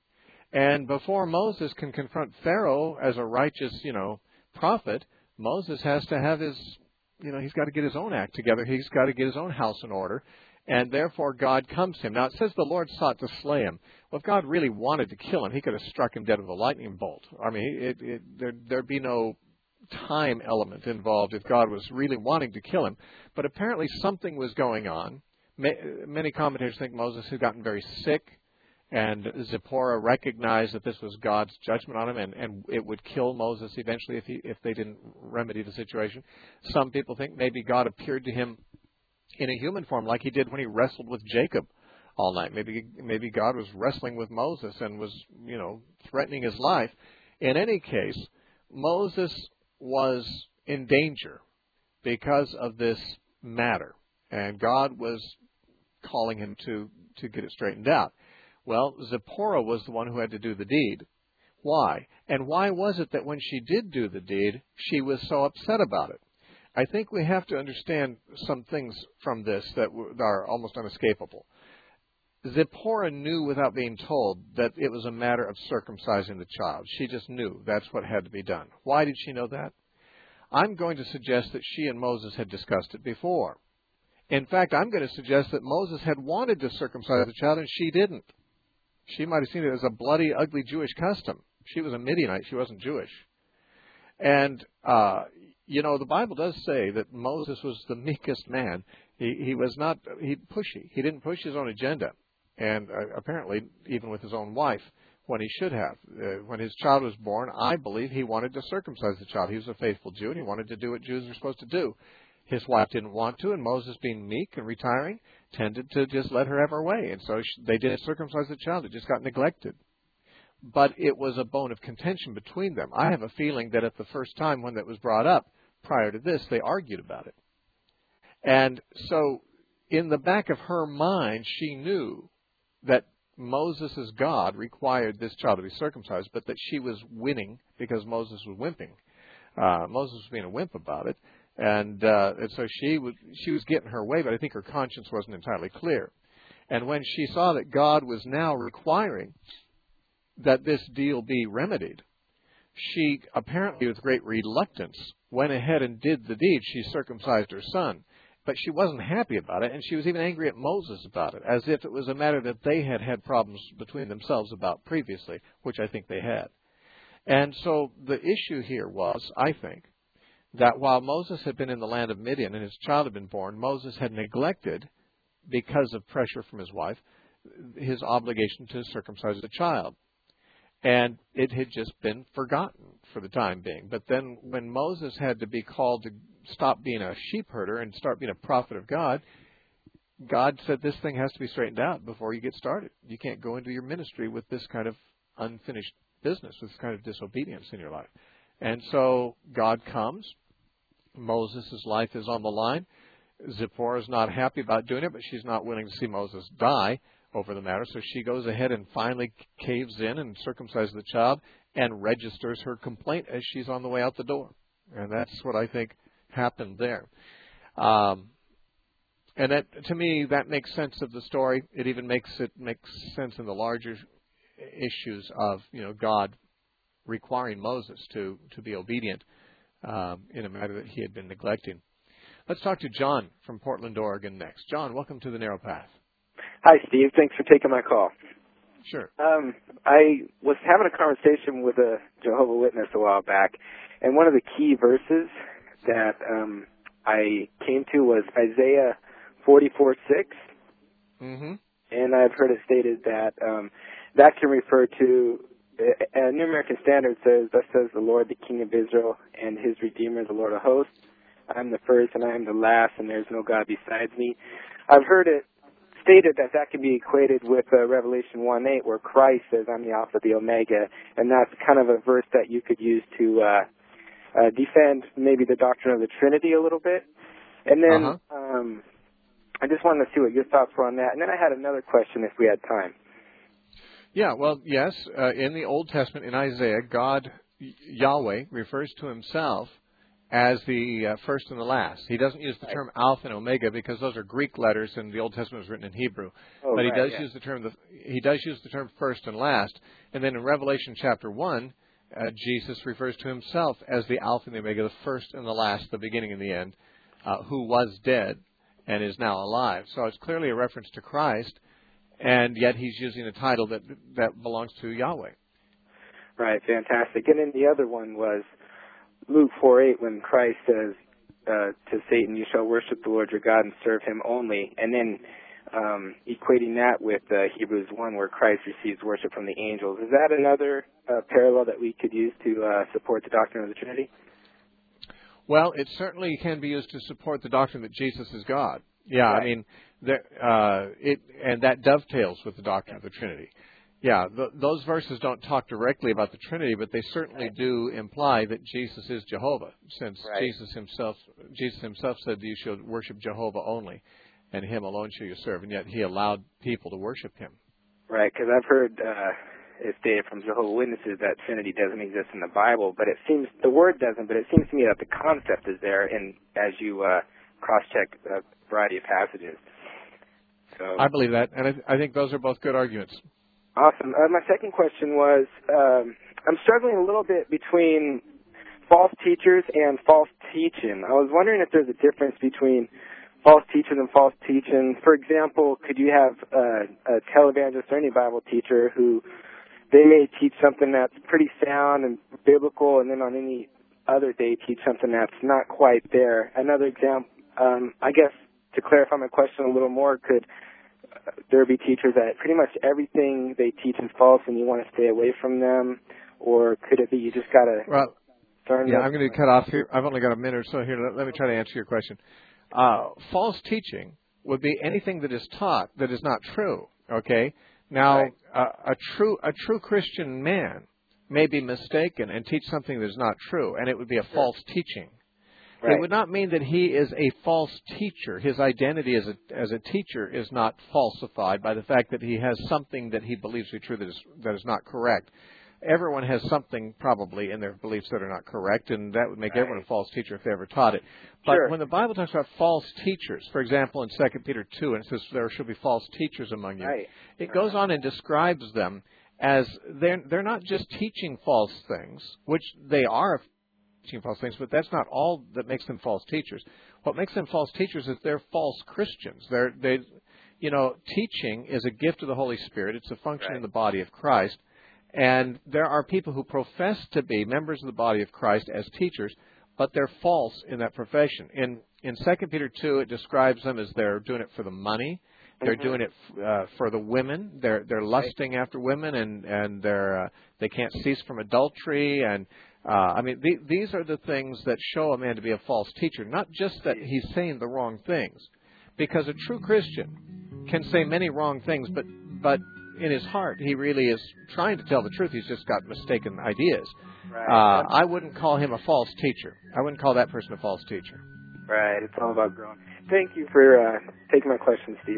And before Moses can confront Pharaoh as a righteous, you know, prophet, Moses has to have his, you know, he's got to get his own act together. He's got to get his own house in order. And therefore God comes to him. Now it says the Lord sought to slay him. Well, if God really wanted to kill him, he could have struck him dead with a lightning bolt. I mean, it, it, there, there'd be no time element involved if God was really wanting to kill him. But apparently something was going on Many commentators think Moses had gotten very sick, and Zipporah recognized that this was God's judgment on him, and, and it would kill Moses eventually if he, if they didn't remedy the situation. Some people think maybe God appeared to him in a human form, like he did when he wrestled with Jacob all night. Maybe maybe God was wrestling with Moses and was, you know, threatening his life. In any case, Moses was in danger because of this matter, and God was calling him to, to get it straightened out. Well, Zipporah was the one who had to do the deed. Why? And why was it that when she did do the deed, she was so upset about it? I think we have to understand some things from this that are almost unescapable. Zipporah knew without being told that it was a matter of circumcising the child. She just knew that's what had to be done. Why did she know that? I'm going to suggest that she and Moses had discussed it before. In fact, I'm going to suggest that Moses had wanted to circumcise the child and she didn't. She might have seen it as a bloody, ugly Jewish custom. She was a Midianite. She wasn't Jewish. And, uh, you know, the Bible does say that Moses was the meekest man. He, he was not he pushy. He didn't push his own agenda. And uh, apparently, even with his own wife, when he should have. Uh, when his child was born, I believe he wanted to circumcise the child. He was a faithful Jew, and he wanted to do what Jews are supposed to do. His wife didn't want to, and Moses, being meek and retiring, tended to just let her have her way. And so she, they did circumcise the child. It just got neglected. But it was a bone of contention between them. I have a feeling that at the first time when that was brought up, prior to this, they argued about it. And so in the back of her mind, she knew that Moses' God required this child to be circumcised, but that she was winning because Moses was wimping. Uh, Moses was being a wimp about it. And, uh, and so she was, she was getting her way, but I think her conscience wasn't entirely clear. And when she saw that God was now requiring that this deal be remedied, she apparently, with great reluctance, went ahead and did the deed. She circumcised her son. But she wasn't happy about it, and she was even angry at Moses about it, as if it was a matter that they had had problems between themselves about previously, which I think they had. And so the issue here was, I think, that while Moses had been in the land of Midian and his child had been born, Moses had neglected, because of pressure from his wife, his obligation to circumcise the child. And it had just been forgotten for the time being. But then when Moses had to be called to stop being a sheep herder and start being a prophet of God, God said this thing has to be straightened out before you get started. You can't go into your ministry with this kind of unfinished business, with this kind of disobedience in your life. And so God comes. Moses' life is on the line. Zipporah is not happy about doing it, but she's not willing to see Moses die over the matter. So she goes ahead and finally caves in and circumcises the child and registers her complaint as she's on the way out the door. And that's what I think happened there. Um, and that, to me, that makes sense of the story. It even makes it makes sense in the larger issues of, you know, God requiring Moses to, to be obedient um, in a matter that he had been neglecting. Let's talk to John from Portland, Oregon next. John, welcome to the Narrow Path. Hi, Steve. Thanks for taking my call. Sure. Um, I was having a conversation with a Jehovah's Witness a while back, and one of the key verses that um, I came to was Isaiah forty-four six. Mm-hmm. And I've heard it stated that um, that can refer to, a New American Standard says, "Thus says the Lord, the King of Israel, and his Redeemer, the Lord of hosts. I am the first and I am the last, and there is no God besides me." I've heard it stated that that can be equated with uh, Revelation one eight, where Christ says, "I'm the Alpha, the Omega," and that's kind of a verse that you could use to uh, uh, defend maybe the doctrine of the Trinity a little bit. And then uh-huh. um, I just wanted to see what your thoughts were on that. And then I had another question if we had time. Yeah, well, yes, uh, in the Old Testament, in Isaiah, God, Yahweh, refers to himself as the uh, first and the last. He doesn't use the term Alpha and Omega because those are Greek letters and the Old Testament was written in Hebrew. Oh, but he right, does yeah. use the term the, he does use the term first and last. And then in Revelation chapter one, uh, Jesus refers to himself as the Alpha and the Omega, the first and the last, the beginning and the end, uh, who was dead and is now alive. So it's clearly a reference to Christ, and yet he's using a title that that belongs to Yahweh. Right, fantastic. And then the other one was Luke four eight, when Christ says uh, to Satan, "You shall worship the Lord your God and serve him only." And then um, equating that with uh, Hebrews one, where Christ receives worship from the angels. Is that another uh, parallel that we could use to uh, support the doctrine of the Trinity? Well, it certainly can be used to support the doctrine that Jesus is God. Yeah, right. I mean, there, uh, it and that dovetails with the doctrine of the Trinity. Yeah, th- those verses don't talk directly about the Trinity, but they certainly right. do imply that Jesus is Jehovah, since right. Jesus himself Jesus himself said you should worship Jehovah only, and Him alone shall you serve, and yet He allowed people to worship Him. Right, because I've heard uh, it stated from Jehovah's Witnesses that Trinity doesn't exist in the Bible, but it seems the word doesn't, but it seems to me that the concept is there, and as you uh, cross-check a variety of passages. So I believe that, and I, I think those are both good arguments. Awesome. Uh, my second question was, um, I'm struggling a little bit between false teachers and false teaching. I was wondering if there's a difference between false teachers and false teaching. For example, could you have uh, a televangelist or any Bible teacher who they may teach something that's pretty sound and biblical, and then on any other day teach something that's not quite there? Another example, um, I guess, to clarify my question a little more, could there be teachers that pretty much everything they teach is false and you want to stay away from them? Or could it be you just got to well, turn yeah, I'm going to cut off here. I've only got a minute or so here. Let, let me try to answer your question. Uh, false teaching would be anything that is taught that is not true, okay? Now, right. uh, a true a true Christian man may be mistaken and teach something that is not true, and it would be a sure. false teaching. Right. It would not mean that he is a false teacher. His identity as a as a teacher is not falsified by the fact that he has something that he believes to be true that is that is not correct. Everyone has something probably in their beliefs that are not correct, and that would make right. everyone a false teacher if they ever taught it. But sure. when the Bible talks about false teachers, for example, in Second Peter two, and it says there should be false teachers among you, right. it goes on and describes them as they're they're not just teaching false things, which they are teaching false things, but that's not all that makes them false teachers. What makes them false teachers is they're false Christians. They're they, you know, teaching is a gift of the Holy Spirit. It's a function right. in the body of Christ. And there are people who profess to be members of the body of Christ as teachers, but they're false in that profession. In in Second Peter two, it describes them as they're doing it for the money. They're mm-hmm. doing it uh, for the women. They're they're lusting right. after women, and and they're uh, they can't cease from adultery. And uh, I mean, th- these are the things that show a man to be a false teacher. Not just that he's saying the wrong things, because a true Christian can say many wrong things, but but. in his heart, he really is trying to tell the truth. He's just got mistaken ideas. Right. Uh, I wouldn't call him a false teacher. I wouldn't call that person a false teacher. Right. It's all about growing. Thank you for uh, taking my question, Steve.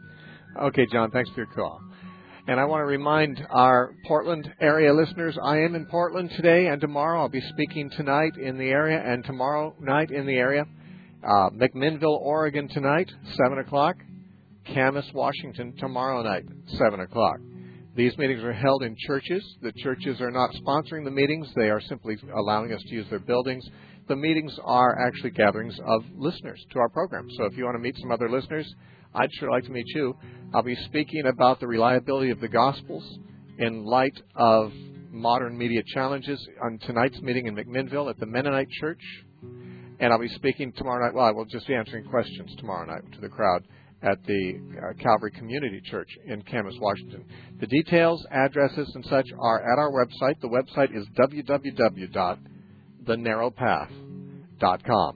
Okay, John. Thanks for your call. And I want to remind our Portland area listeners, I am in Portland today and tomorrow. I'll be speaking tonight in the area and tomorrow night in the area. Uh, McMinnville, Oregon tonight, seven o'clock. Camas, Washington, tomorrow night, seven o'clock. These meetings are held in churches. The churches are not sponsoring the meetings. They are simply allowing us to use their buildings. The meetings are actually gatherings of listeners to our program. So if you want to meet some other listeners, I'd sure like to meet you. I'll be speaking about the reliability of the Gospels in light of modern media challenges on tonight's meeting in McMinnville at the Mennonite Church. And I'll be speaking tomorrow night. Well, I will just be answering questions tomorrow night to the crowd at the uh, Calvary Community Church in Camas, Washington. The details, addresses, and such are at our website. The website is w w w dot the narrow path dot com.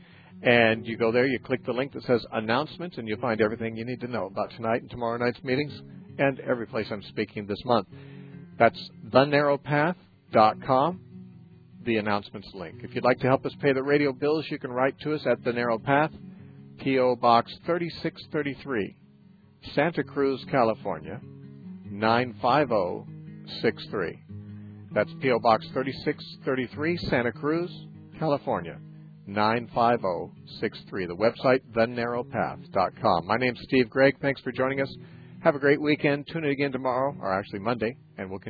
And you go there, you click the link that says Announcements, and you'll find everything you need to know about tonight and tomorrow night's meetings and every place I'm speaking this month. That's the narrow path dot com, the announcements link. If you'd like to help us pay the radio bills, you can write to us at The Narrow Path, P O. Box thirty-six thirty-three, Santa Cruz, California, nine five zero six three. That's P O. Box thirty-six thirty-three, Santa Cruz, California, nine five zero six three. The website, the narrow path dot com. My name's Steve Gregg. Thanks for joining us. Have a great weekend. Tune in again tomorrow, or actually Monday, and we'll continue.